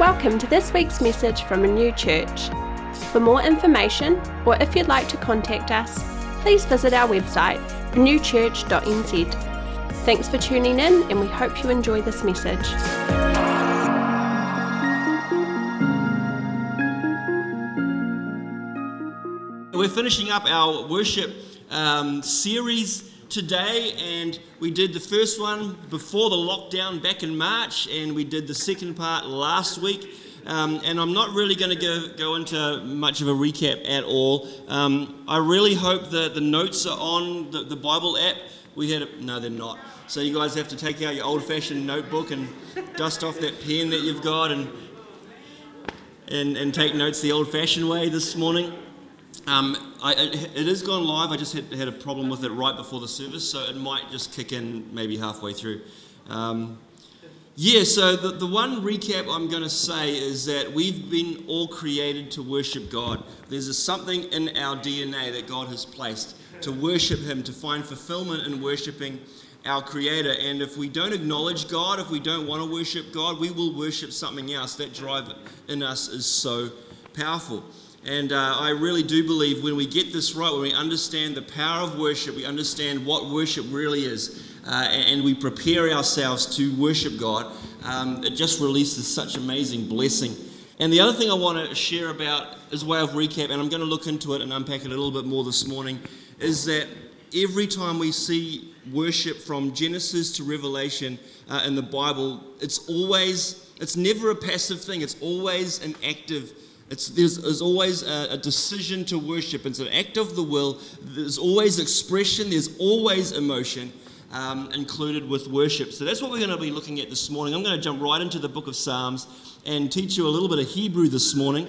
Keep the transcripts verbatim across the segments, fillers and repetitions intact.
Welcome to this week's message from Renew Church. For more information, or if you'd like to contact us, please visit our website, renew church dot n z. Thanks for tuning in, and we hope you enjoy this message. We're finishing up our worship um, series today, and we did the first one before the lockdown back in March, and we did the second part last week. Um, and I'm not really going to go, go into much of a recap at all. Um, I really hope that the notes are on the, the Bible app. We had a, no, they're not. So you guys have to take out your old-fashioned notebook and dust off that pen that you've got and and, and take notes the old-fashioned way this morning. Um, I, it, it is gone live. I just had, had a problem with it right before the service, so it might just kick in maybe halfway through. Um, yeah, so the, the one recap I'm going to say is that we've been all created to worship God. There's a, something in our D N A that God has placed to worship Him, to find fulfillment in worshiping our Creator. And if we don't acknowledge God, if we don't want to worship God, we will worship something else. That drive in us is so powerful. And uh, I really do believe when we get this right, when we understand the power of worship, we understand what worship really is, uh, and, and we prepare ourselves to worship God, um, it just releases such amazing blessing. And the other thing I want to share about as way of recap, and I'm going to look into it and unpack it a little bit more this morning, is that every time we see worship from Genesis to Revelation uh, in the Bible, it's always, it's never a passive thing, it's always an active It's, there's, there's always a, a decision to worship. It's an act of the will. There's always expression. There's always emotion um, included with worship. So that's what we're going to be looking at this morning. I'm going to jump right into the book of Psalms and teach you a little bit of Hebrew this morning.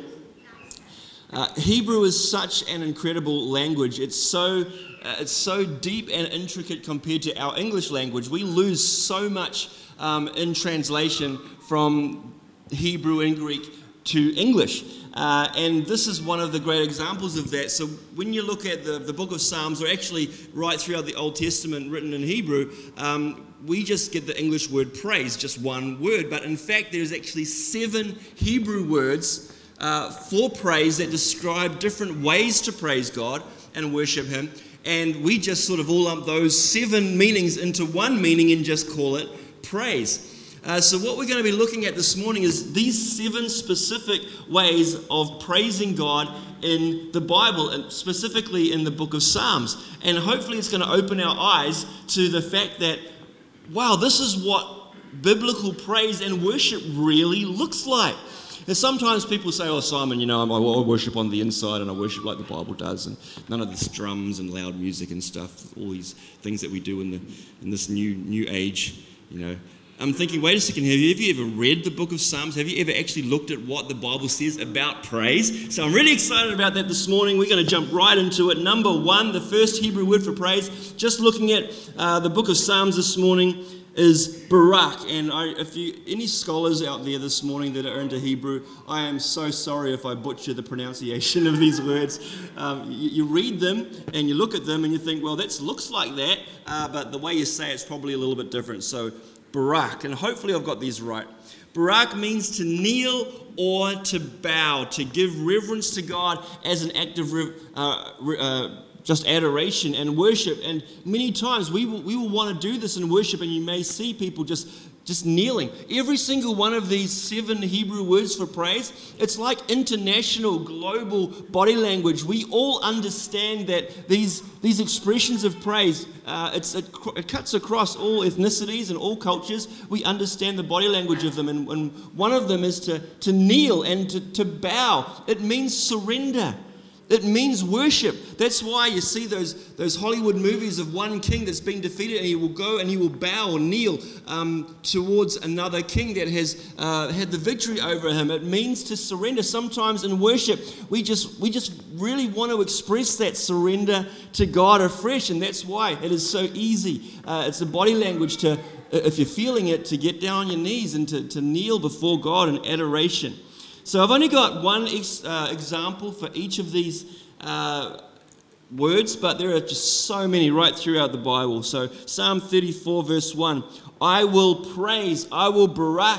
Uh, Hebrew is such an incredible language. It's so uh, it's so deep and intricate compared to our English language. We lose so much um, in translation from Hebrew and Greek to English. Uh, and this is one of the great examples of that. So when you look at the, the book of Psalms, or actually right throughout the Old Testament written in Hebrew, um, we just get the English word praise, just one word. But in fact, there's actually seven Hebrew words uh, for praise that describe different ways to praise God and worship Him. And we just sort of all lump those seven meanings into one meaning and just call it praise. Uh, so what we're going to be looking at this morning is these seven specific ways of praising God in the Bible, and specifically in the book of Psalms. And hopefully it's going to open our eyes to the fact that, wow, this is what biblical praise and worship really looks like. And sometimes people say, oh, Simon, you know, I worship on the inside and I worship like the Bible does, and none of this drums and loud music and stuff, all these things that we do in the in this new new age, you know. I'm thinking, wait a second, have you, have you ever read the book of Psalms? Have you ever actually looked at what the Bible says about praise? So I'm really excited about that this morning. We're going to jump right into it. Number one, the first Hebrew word for praise, just looking at uh, the book of Psalms this morning, is Barak. And I, if you any scholars out there this morning that are into Hebrew, I am so sorry if I butcher the pronunciation of these words. Um, you, you read them and you look at them and you think, well, that looks like that, uh, but the way you say it's probably a little bit different. So Barak, and hopefully I've got these right. Barak means to kneel or to bow, to give reverence to God as an act of uh, uh, just adoration and worship. And many times we will, we will want to do this in worship, and you may see people just just kneeling. Every single one of these seven Hebrew words for praise, it's like international, global body language. We all understand that these these expressions of praise, uh, it's, it, it cuts across all ethnicities and all cultures. We understand the body language of them, and, and one of them is to, to kneel and to, to bow. It means surrender. It means worship. That's why you see those, those Hollywood movies of one king that's been defeated, and he will go and he will bow or kneel um, towards another king that has uh, had the victory over him. It means to surrender. Sometimes in worship, we just we just really want to express that surrender to God afresh, and that's why it is so easy. Uh, it's a body language to, if you're feeling it, to get down on your knees and to, to kneel before God in adoration. So I've only got one ex, uh, example for each of these uh, words, but there are just so many right throughout the Bible. So Psalm thirty-four verse one, I will praise, I will barak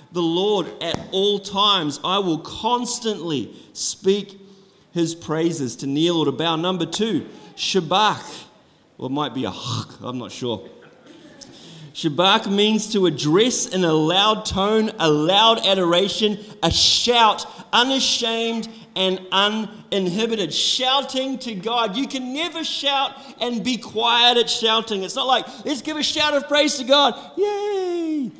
the Lord at all times. I will constantly speak his praises, to kneel or to bow. Number two, Shabach. Well, it might be a I'm not sure. Shabach means to address in a loud tone, a loud adoration, a shout, unashamed and uninhibited. Shouting to God. You can never shout and be quiet at shouting. It's not like, let's give a shout of praise to God. Yay!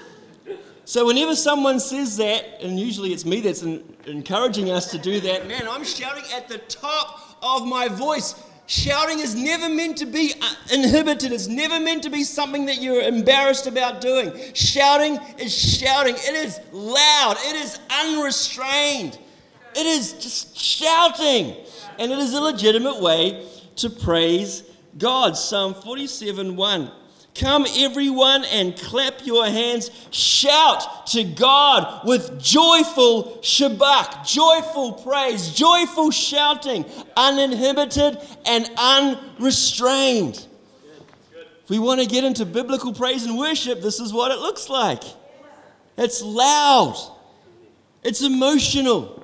So whenever someone says that, and usually it's me that's in, encouraging us to do that, man, I'm shouting at the top of my voice. Shouting is never meant to be inhibited. It's never meant to be something that you're embarrassed about doing. Shouting is shouting. It is loud. It is unrestrained. It is just shouting. And it is a legitimate way to praise God. Psalm forty-seven one. Come everyone and clap your hands. Shout to God with joyful shabach, joyful praise, joyful shouting, uninhibited and unrestrained. If we want to get into biblical praise and worship, this is what it looks like. It's loud. It's emotional.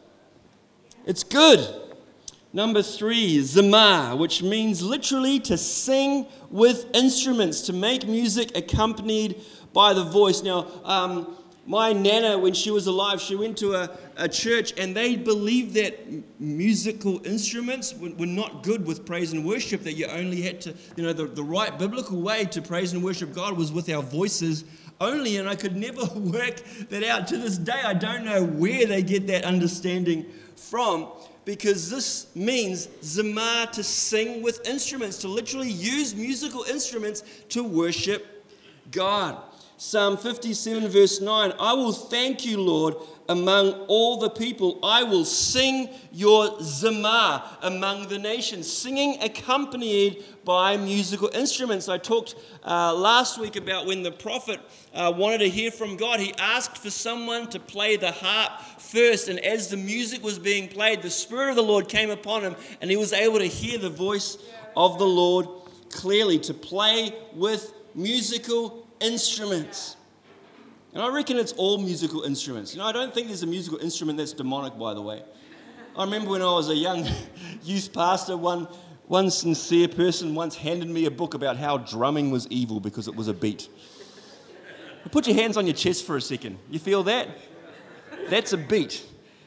It's good. Number three, zamar, which means literally to sing with instruments, to make music accompanied by the voice. Now, um, my nana, when she was alive, she went to a, a church and they believed that musical instruments were, were not good with praise and worship, that you only had to, you know, the, the right biblical way to praise and worship God was with our voices only, and I could never work that out. To this day, I don't know where they get that understanding from. Because this means zamar, to sing with instruments, to literally use musical instruments to worship God. Psalm fifty-seven verse nine, I will thank you, Lord, among all the people. I will sing your zamar among the nations, singing accompanied by musical instruments. I talked uh, last week about when the prophet uh, wanted to hear from God. He asked for someone to play the harp first, and as the music was being played, the Spirit of the Lord came upon him, and he was able to hear the voice of the Lord clearly, to play with musical instruments. And I reckon it's all musical instruments. You know, I don't think there's a musical instrument that's demonic, by the way. I remember when I was a young youth pastor, one, one sincere person once handed me a book about how drumming was evil because it was a beat. Put your hands on your chest for a second. You feel that? That's a beat.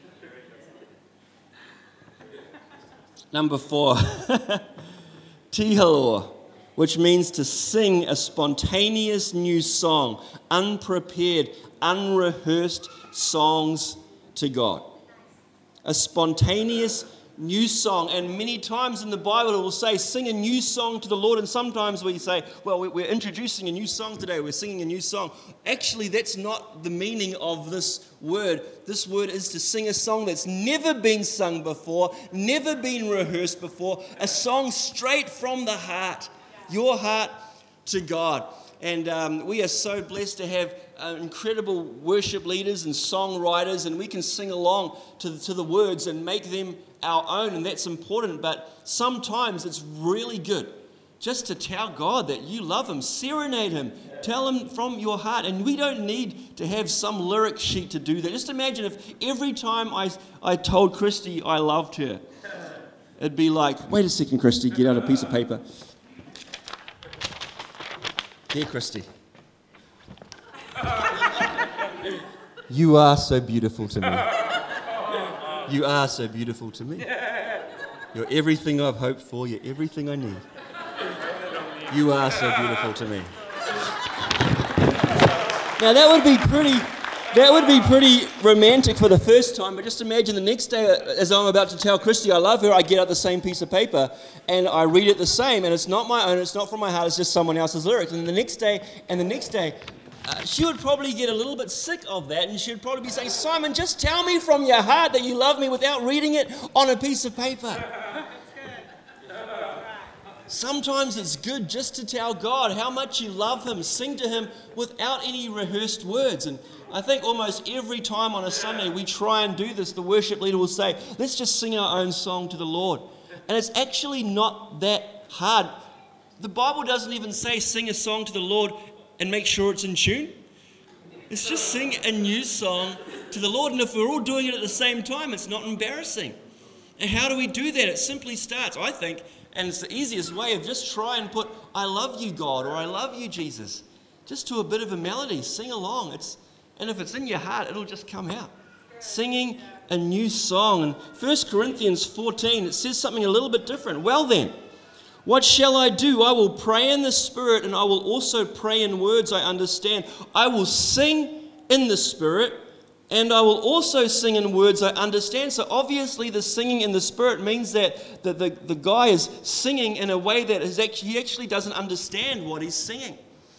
Number four, tihalor, which means to sing a spontaneous new song, unprepared, unrehearsed songs to God. A spontaneous new song. And many times in the Bible it will say, sing a new song to the Lord. And sometimes we say, well, we're introducing a new song today. We're singing a new song. Actually, that's not the meaning of this word. This word is to sing a song that's never been sung before, never been rehearsed before, a song straight from the heart, your heart to God. And um, we are so blessed to have uh, incredible worship leaders and songwriters, and we can sing along to, to the words and make them our own, and that's important. But sometimes it's really good just to tell God that you love him, serenade him, tell him from your heart. And we don't need to have some lyric sheet to do that. Just imagine if every time I, I told Christy I loved her, it'd be like, wait a second, Christy, get out a piece of paper. Dear Christy, you are so beautiful to me. You are so beautiful to me. You're everything I've hoped for. You're everything I need. You are so beautiful to me. Now that would be pretty, that would be pretty romantic for the first time, but just imagine the next day, as I'm about to tell Christy I love her, I get out the same piece of paper and I read it the same, and it's not my own, it's not from my heart, it's just someone else's lyrics. And the next day, and the next day, uh, she would probably get a little bit sick of that, and she would probably be saying, Simon, just tell me from your heart that you love me without reading it on a piece of paper. Sometimes it's good just to tell God how much you love him, sing to him without any rehearsed words. And I think almost every time on a Sunday we try and do this, the worship leader will say, let's just sing our own song to the Lord. And it's actually not that hard. The Bible doesn't even say sing a song to the Lord and make sure it's in tune. Let's just sing a new song to the Lord. And if we're all doing it at the same time, it's not embarrassing. And how do we do that? It simply starts, I think, and it's the easiest way of just try and put, I love you, God, or I love you, Jesus, just to a bit of a melody. Sing along. It's, and if it's in your heart, it'll just come out. Singing a new song. In First Corinthians fourteen, it says something a little bit different. Well then, what shall I do? I will pray in the Spirit, and I will also pray in words I understand. I will sing in the Spirit, and I will also sing in words I understand. So obviously the singing in the Spirit means that the, the, the guy is singing in a way that is actually, he actually doesn't understand what he's singing.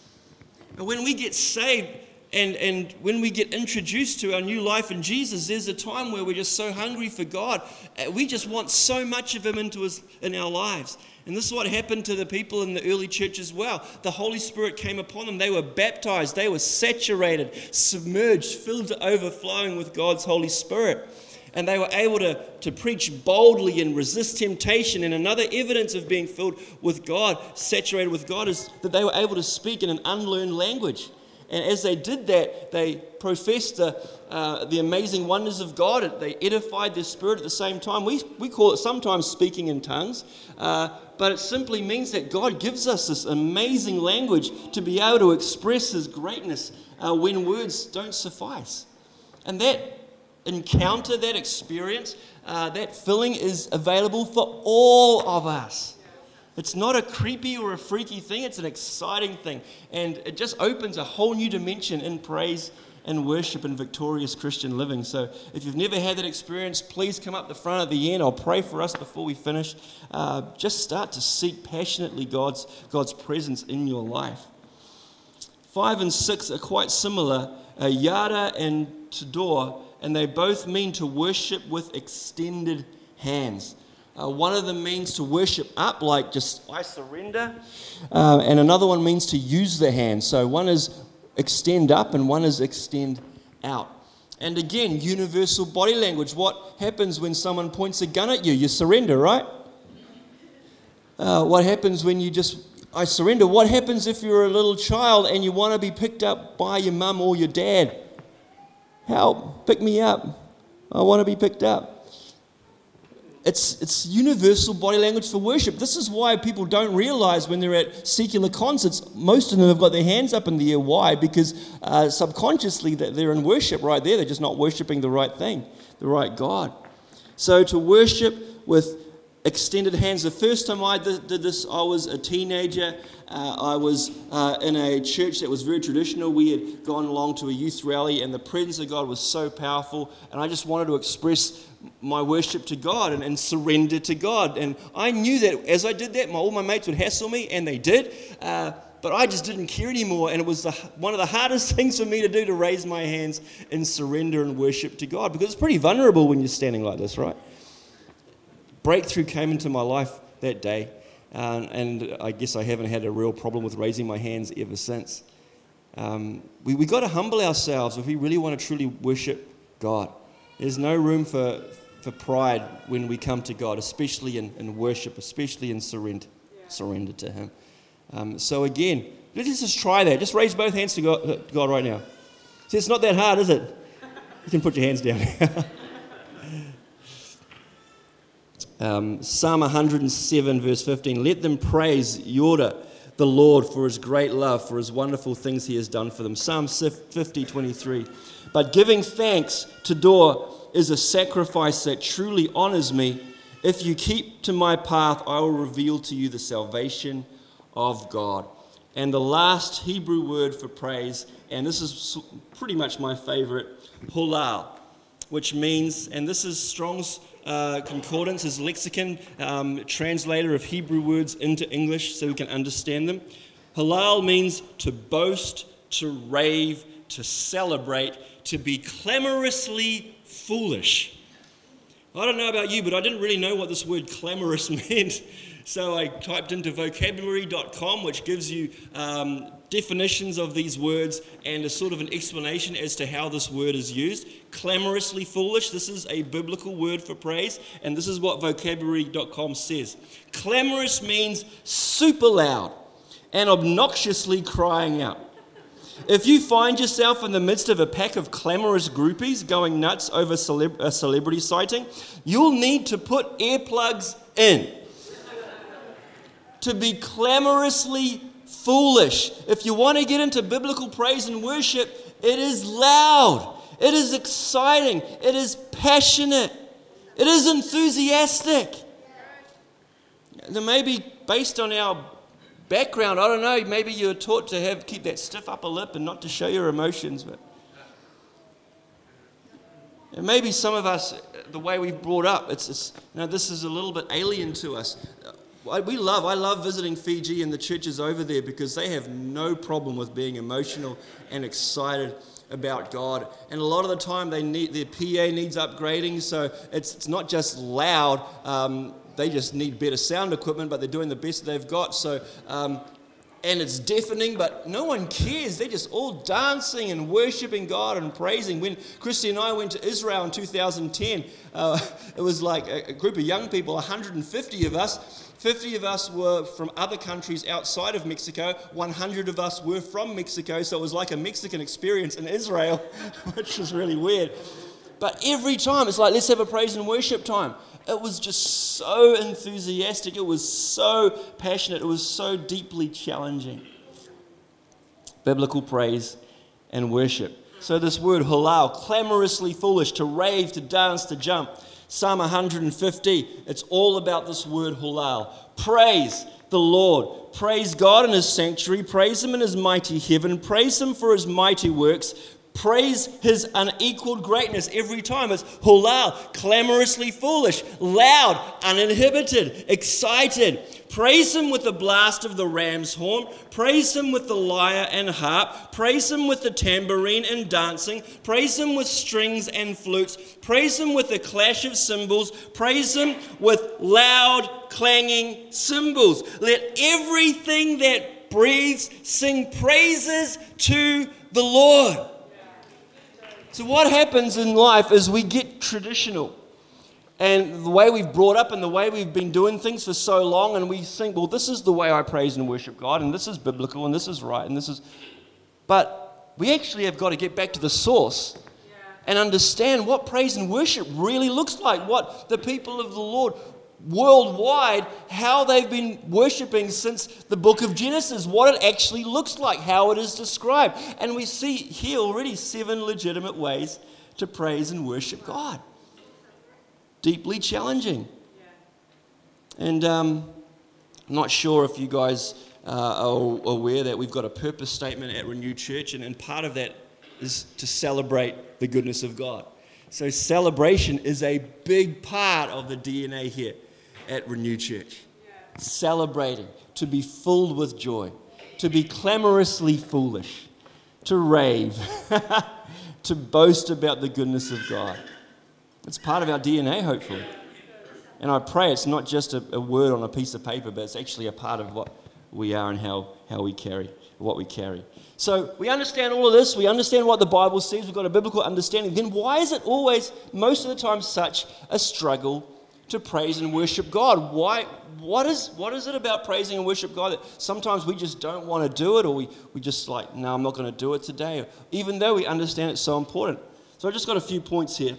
And when we get saved and, and when we get introduced to our new life in Jesus, there's a time where we're just so hungry for God. We just want so much of Him into us in our lives. And this is what happened to the people in the early church as well. The Holy Spirit came upon them. They were baptized. They were saturated, submerged, filled to overflowing with God's Holy Spirit. And they were able to, to preach boldly and resist temptation. And another evidence of being filled with God, saturated with God, is that they were able to speak in an unlearned language. And as they did that, they professed the, uh, the amazing wonders of God. They edified their spirit at the same time. We, we call it sometimes speaking in tongues, uh, but it simply means that God gives us this amazing language to be able to express His greatness uh, when words don't suffice. And that encounter, that experience, uh, that filling is available for all of us. It's not a creepy or a freaky thing, it's an exciting thing. And it just opens a whole new dimension in praise and worship and victorious Christian living. So if you've never had that experience, please come up the front at the end. I'll pray for us before we finish. Uh, just start to seek passionately God's, God's presence in your life. Five and six are quite similar, uh, yada and tador, and they both mean to worship with extended hands. Uh, one of them means to worship up, like just, I surrender. Uh, and another one means to use the hand. So one is extend up and one is extend out. And again, universal body language. What happens when someone points a gun at you? You surrender, right? Uh, what happens when you just, I surrender? What happens if you're a little child and you want to be picked up by your mum or your dad? Help, pick me up. I want to be picked up. It's it's universal body language for worship. This is why people don't realize when they're at secular concerts, most of them have got their hands up in the air. Why? Because uh, subconsciously they're in worship right there. They're just not worshiping the right thing, the right God. So to worship with extended hands. The first time I did this, I was a teenager. Uh, I was uh, in a church that was very traditional. We had gone along to a youth rally, and the presence of God was so powerful. And I just wanted to express my worship to God and, and surrender to God. And I knew that as I did that, my, all my mates would hassle me, and they did. Uh, but I just didn't care anymore. And it was the, one of the hardest things for me to do, to raise my hands in surrender and worship to God, because it's pretty vulnerable when you're standing like this, right? Breakthrough came into my life that day, uh, and I guess I haven't had a real problem with raising my hands ever since. Um, we we got to humble ourselves if we really want to truly worship God. There's no room for, for pride when we come to God, especially in, in worship, especially in surrender, surrender to Him. Um, so again, let's just try that. Just raise both hands to God, to God right now. See, it's not that hard, is it? You can put your hands down. Um, Psalm one hundred seven, verse fifteen, let them praise Yoda, the Lord, for His great love, for His wonderful things He has done for them. Psalm fifty, twenty-three, but giving thanks to Dor is a sacrifice that truly honors me. If you keep to my path, I will reveal to you the salvation of God. And the last Hebrew word for praise, and this is pretty much my favorite, halal, which means, and this is Strong's Uh, concordance, his lexicon, um, translator of Hebrew words into English so we can understand them. Halal means to boast, to rave, to celebrate, to be clamorously foolish. I don't know about you, but I didn't really know what this word clamorous meant. So I typed into vocabulary dot com, which gives you um, definitions of these words and a sort of an explanation as to how this word is used. Clamorously foolish, this is a biblical word for praise, and this is what vocabulary dot com says. Clamorous means super loud and obnoxiously crying out. If you find yourself in the midst of a pack of clamorous groupies going nuts over celeb- a celebrity sighting, you'll need to put earplugs in. To be clamorously foolish. If you want to get into biblical praise and worship, it is loud. It is exciting. It is passionate. It is enthusiastic. Then maybe based on our background, I don't know, maybe you're taught to have keep that stiff upper lip and not to show your emotions. But and maybe some of us, the way we've brought up, it's, it's you know, this is a little bit alien to us. We love, I love visiting Fiji and the churches over there because they have no problem with being emotional and excited about God. And a lot of the time they need, their P A needs upgrading, so it's, it's not just loud, um, they just need better sound equipment, but they're doing the best they've got. So, um, and it's deafening, but no one cares. They're just all dancing and worshiping God and praising. When Christy and I went to Israel in two thousand ten, uh, it was like a, a group of young people, one hundred fifty of us. fifty of us were from other countries outside of Mexico. one hundred of us were from Mexico, so it was like a Mexican experience in Israel, which was really weird. But every time, it's like, let's have a praise and worship time. It was just so enthusiastic. It was so passionate. It was so deeply challenging. Biblical praise and worship. So this word halal, clamorously foolish, to rave, to dance, to jump. Psalm one hundred fifty, it's all about this word halal. Praise the Lord. Praise God in his sanctuary. Praise him in his mighty heaven. Praise him for his mighty works. Praise his unequaled greatness. Every time it's halal, clamorously foolish, loud, uninhibited, excited. Praise him with the blast of the ram's horn. Praise him with the lyre and harp. Praise him with the tambourine and dancing. Praise him with strings and flutes. Praise him with the clash of cymbals. Praise him with loud, clanging cymbals. Let everything that breathes sing praises to the Lord. So what happens in life is we get traditional. And the way we've brought up and the way we've been doing things for so long, and we think, well, this is the way I praise and worship God, and this is biblical, and this is right, and this is... But we actually have got to get back to the source and understand what praise and worship really looks like, what the people of the Lord worldwide, how they've been worshiping since the book of Genesis, what it actually looks like, how it is described. And we see here already seven legitimate ways to praise and worship God. Deeply challenging. And um, I'm not sure if you guys uh, are aware that we've got a purpose statement at Renew Church, and, and part of that is to celebrate the goodness of God. So celebration is a big part of the D N A here at Renew Church. Yeah. Celebrating, to be filled with joy, to be clamorously foolish, to rave, to boast about the goodness of God. It's part of our D N A, hopefully. And I pray it's not just a, a word on a piece of paper, but it's actually a part of what we are and how, how we carry, what we carry. So we understand all of this. We understand what the Bible says. We've got a biblical understanding. Then why is it always, most of the time, such a struggle to praise and worship God? Why? What is what is it about praising and worship God that sometimes we just don't want to do it, or we, we just like, no, I'm not going to do it today, even though we understand it's so important? So I've just got a few points here.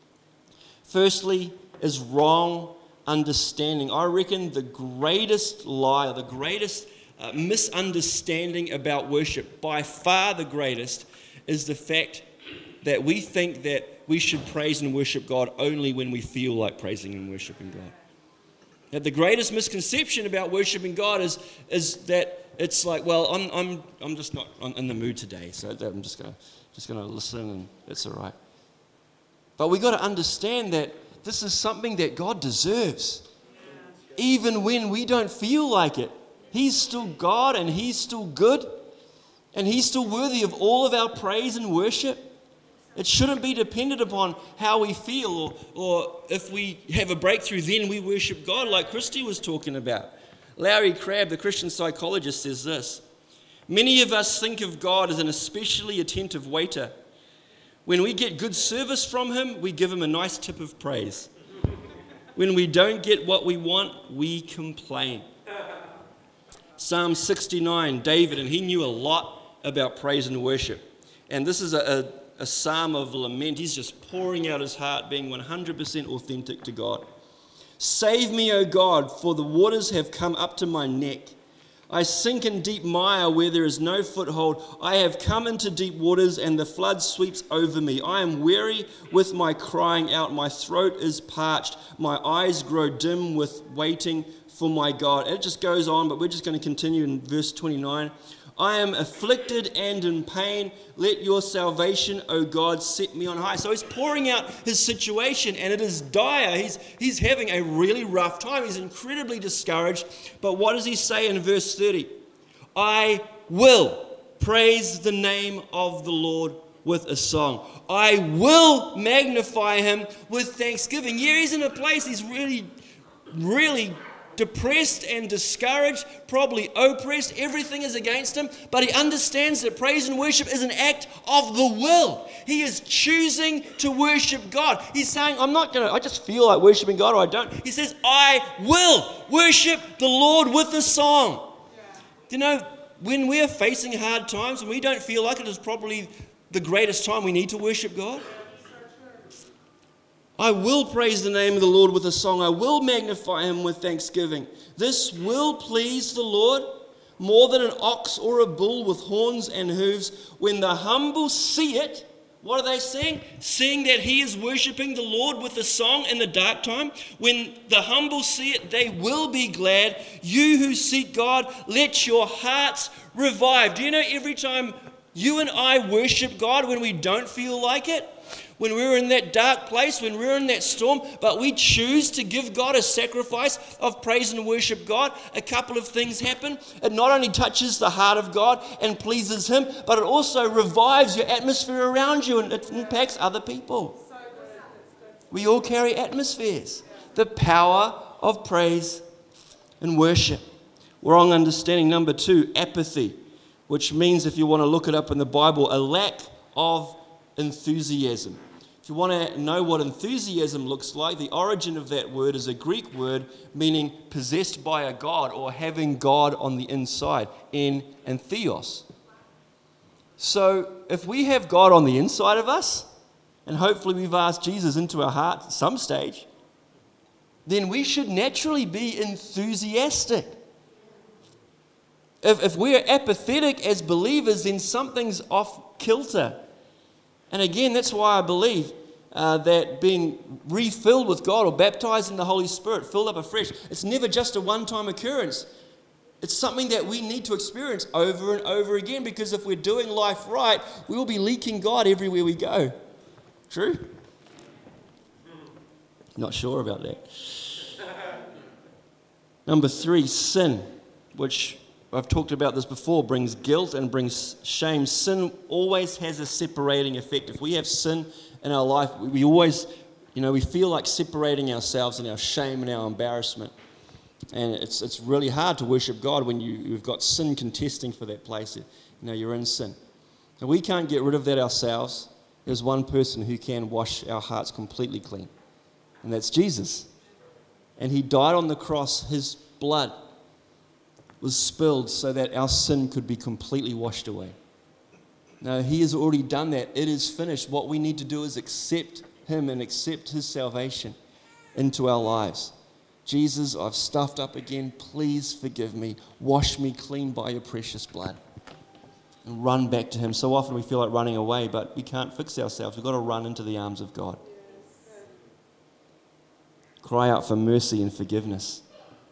Firstly is wrong understanding. I reckon the greatest lie, the greatest uh, misunderstanding about worship, by far the greatest, is the fact that we think that we should praise and worship God only when we feel like praising and worshiping God. That the greatest misconception about worshiping God is, is that it's like, well, I'm I'm I'm just not in the mood today, so I'm just gonna just gonna listen and it's all right. But we got to understand that this is something that God deserves, even when we don't feel like it. He's still God, and He's still good, and He's still worthy of all of our praise and worship. It shouldn't be dependent upon how we feel, or, or if we have a breakthrough, then we worship God, like Christy was talking about. Larry Crabb, the Christian psychologist, says this: many of us think of God as an especially attentive waiter. When we get good service from Him, we give Him a nice tip of praise. When we don't get what we want, we complain. Psalm sixty-nine, David, and he knew a lot about praise and worship. And this is a, a, a psalm of lament. He's just pouring out his heart, being one hundred percent authentic to God. Save me, O God, for the waters have come up to my neck. I sink in deep mire where there is no foothold. I have come into deep waters and the flood sweeps over me. I am weary with my crying out. My throat is parched. My eyes grow dim with waiting for my God. It just goes on, but we're just going to continue in verse twenty-nine. I am afflicted and in pain. Let your salvation, O God, set me on high. So he's pouring out his situation, and it is dire. He's, he's having a really rough time. He's incredibly discouraged. But what does he say in verse thirty? I will praise the name of the Lord with a song. I will magnify him with thanksgiving. Yeah, he's in a place he's really, really depressed and discouraged, probably oppressed. Everything is against him, but he understands that praise and worship is an act of the will. He is choosing to worship God. He's saying, I'm not going to, I just feel like worshiping God, or I don't. He says, I will worship the Lord with a song. Yeah. You know, when we're facing hard times and we don't feel like it, is probably the greatest time we need to worship God. I will praise the name of the Lord with a song. I will magnify him with thanksgiving. This will please the Lord more than an ox or a bull with horns and hooves. When the humble see it, what are they seeing? Seeing that he is worshiping the Lord with a song in the dark time. When the humble see it, they will be glad. You who seek God, let your hearts revive. Do you know every time you and I worship God when we don't feel like it? When we're in that dark place, when we're in that storm, but we choose to give God a sacrifice of praise and worship God, a couple of things happen. It not only touches the heart of God and pleases him, but it also revives your atmosphere around you and it impacts other people. We all carry atmospheres. The power of praise and worship. Wrong understanding number two, apathy, which means, if you want to look it up in the Bible, a lack of enthusiasm. If you want to know what enthusiasm looks like, the origin of that word is a Greek word meaning possessed by a god or having God on the inside, en and theos. So if we have God on the inside of us, and hopefully we've asked Jesus into our heart at some stage, then we should naturally be enthusiastic. If, if we're apathetic as believers, then something's off kilter. And again, that's why I believe uh, that being refilled with God or baptized in the Holy Spirit, filled up afresh, it's never just a one-time occurrence. It's something that we need to experience over and over again, because if we're doing life right, we will be leaking God everywhere we go. True? Not sure about that. Number three, sin, which I've talked about this before, brings guilt and brings shame. Sin always has a separating effect. If we have sin in our life, we always, you know, we feel like separating ourselves in our shame and our embarrassment. And it's it's really hard to worship God when you, you've got sin contesting for that place. You know, you're in sin. And we can't get rid of that ourselves. There's one person who can wash our hearts completely clean, and that's Jesus. And he died on the cross. His blood was spilled so that our sin could be completely washed away. Now, he has already done that. It is finished. What we need to do is accept him and accept his salvation into our lives. Jesus, I've stuffed up again. Please forgive me. Wash me clean by your precious blood. And run back to him. So often we feel like running away, but we can't fix ourselves. We've got to run into the arms of God. Cry out for mercy and forgiveness.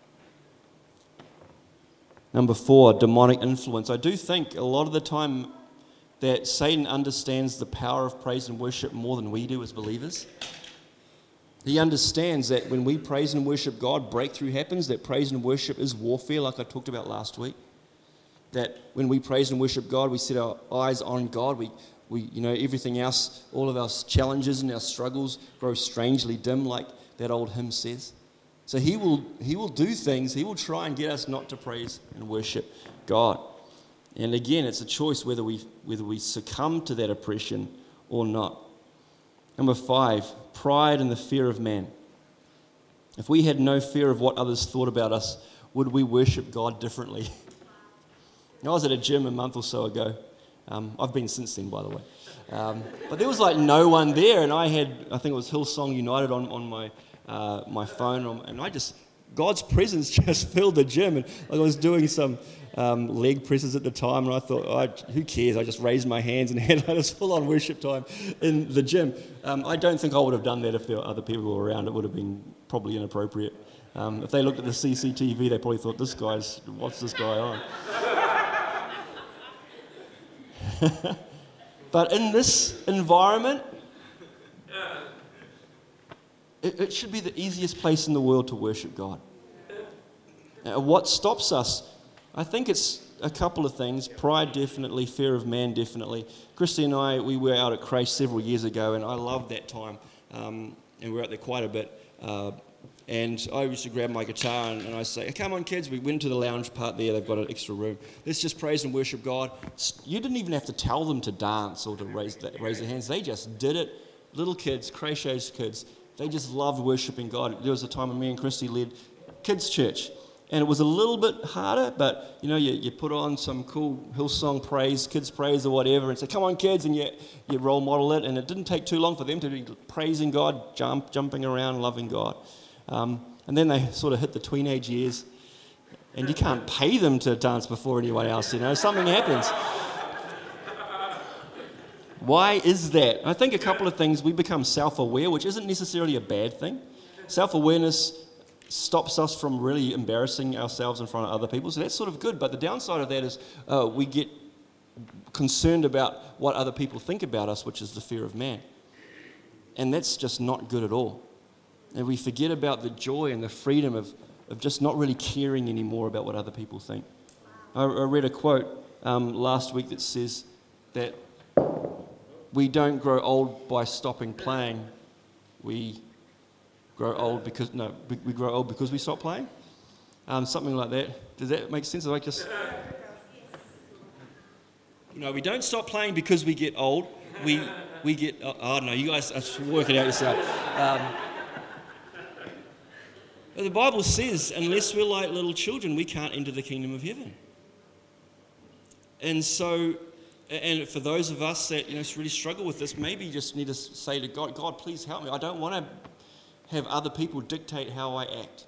Number four, demonic influence. I do think a lot of the time that Satan understands the power of praise and worship more than we do as believers. He understands that when we praise and worship God, breakthrough happens, that praise and worship is warfare, like I talked about last week. That when we praise and worship God, we set our eyes on God. We, we, you know, everything else, all of our challenges and our struggles grow strangely dim, like that old hymn says. So he will he will do things, he will try and get us not to praise and worship God. And again, it's a choice whether we whether we succumb to that oppression or not. Number five, pride and the fear of man. If we had no fear of what others thought about us, would we worship God differently? I was at a gym a month or so ago, Um, I've been since then, by the way. Um, but there was like no one there, and I had, I think it was Hillsong United on, on my uh, my phone, and I just, God's presence just filled the gym, and like I was doing some um, leg presses at the time, and I thought, oh, who cares? I just raised my hands and had this full-on worship time in the gym. Um, I don't think I would have done that if there were other people around. It would have been probably inappropriate. Um, if they looked at the C C T V, they probably thought, this guy's, what's this guy on? But in this environment, it, it should be the easiest place in the world to worship God. Now, what stops us? I think it's a couple of things. Pride, definitely. Fear of man, definitely. Christy and I, we were out at Christ several years ago, and I loved that time. Um, and we were out there quite a bit. Uh, and I used to grab my guitar, and, and I say, come on, kids. We went to the lounge part there. They've got an extra room. Let's just praise and worship God. You didn't even have to tell them to dance or to raise, the, raise their hands. They just did it. Little kids, Crayshow's kids, they just loved worshiping God. There was a time when me and Christy led kids' church. And it was a little bit harder, but, you know, you, you put on some cool Hillsong praise, kids praise or whatever, and say, come on, kids, and you, you role model it. And it didn't take too long for them to be praising God, jump, jumping around, loving God. Um, and then they sort of hit the teenage years, and you can't pay them to dance before anyone else, you know. Something happens. Why is that? I think a couple of things. We become self-aware, which isn't necessarily a bad thing. Self-awareness stops us from really embarrassing ourselves in front of other people, so that's sort of good. But the downside of that is uh, we get concerned about what other people think about us, which is the fear of man. And that's just not good at all. And we forget about the joy and the freedom of, of just not really caring anymore about what other people think. I, I read a quote um, last week that says that we don't grow old by stopping playing. We grow old because, no, we, we grow old because we stop playing. Um, something like that. Does that make sense? Like just, you know, we don't stop playing because we get old. We we get, oh, oh no, you guys work it out yourself. Um, but the Bible says, unless we're like little children, we can't enter the kingdom of heaven. And so, and for those of us that, you know, really struggle with this, maybe you just need to say to God, God, please help me. I don't want to have other people dictate how I act.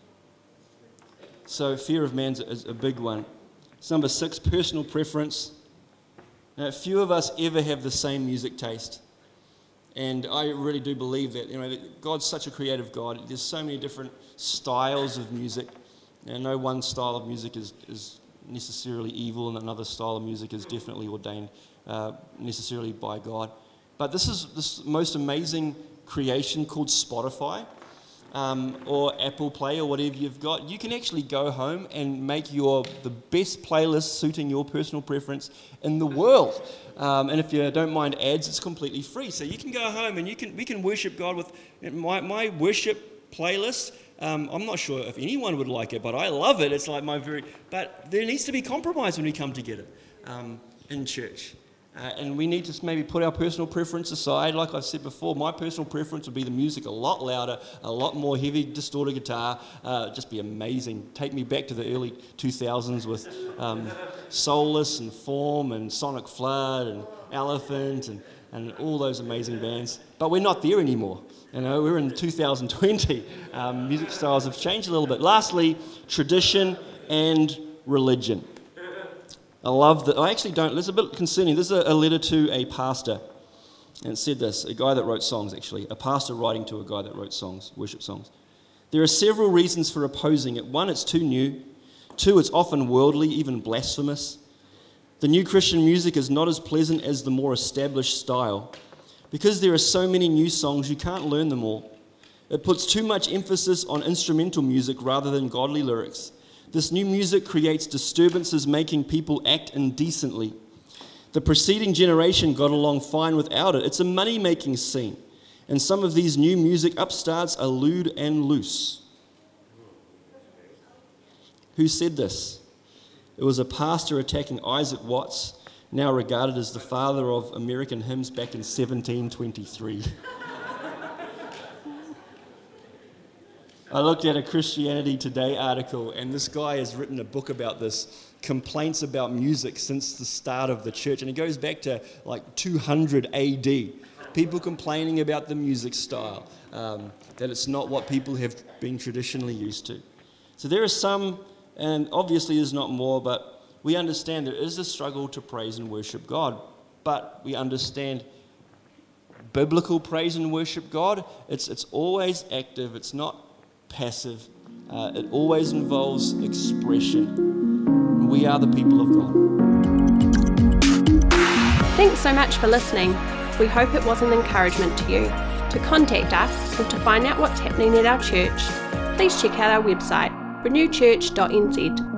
So fear of man is a big one. It's number six, personal preference. Now, few of us ever have the same music taste. And I really do believe that, you know, that God's such a creative God. There's so many different styles of music. And no one style of music is, is necessarily evil, and another style of music is definitely ordained uh, necessarily by God. But this is this most amazing creation called Spotify um, or Apple Play or whatever you've got. You can actually go home and make your the best playlist suiting your personal preference in the world. Um, and if you don't mind ads, it's completely free. So you can go home and you can we can worship God with my my worship playlist. Um, I'm not sure if anyone would like it, but I love it. It's like my very. But there needs to be compromise when we come together um, in church. Uh, and we need to maybe put our personal preference aside. Like I've said before, my personal preference would be the music a lot louder, a lot more heavy distorted guitar. Uh, just be amazing. Take me back to the early two thousands with um, Soulless and Form and Sonic Flood and Elephant and, and all those amazing bands. But we're not there anymore. You know, we're in two thousand twenty. Um, music styles have changed a little bit. Lastly, tradition and religion. I love that. I actually don't. It's a bit concerning. This is a, a letter to a pastor. And it said this, a guy that wrote songs, actually. A pastor writing to a guy that wrote songs, worship songs. There are several reasons for opposing it. One, it's too new. Two, it's often worldly, even blasphemous. The new Christian music is not as pleasant as the more established style. Because there are so many new songs, you can't learn them all. It puts too much emphasis on instrumental music rather than godly lyrics. This new music creates disturbances, making people act indecently. The preceding generation got along fine without it. It's a money-making scene. And some of these new music upstarts are lewd and loose. Who said this? It was a pastor attacking Isaac Watts, now regarded as the father of American hymns back in seventeen twenty-three. I looked at a Christianity Today article, and this guy has written a book about this, complaints about music since the start of the church, and it goes back to like two hundred A D. People complaining about the music style, um, that it's not what people have been traditionally used to. So there are some, and obviously there's not more, but we understand there is a struggle to praise and worship God, but we understand biblical praise and worship God, it's it's always active, it's not passive, uh, it always involves expression. We are the people of God. Thanks so much for listening. We hope it was an encouragement to you. To contact us or to find out what's happening at our church, please check out our website, renew church dot n z.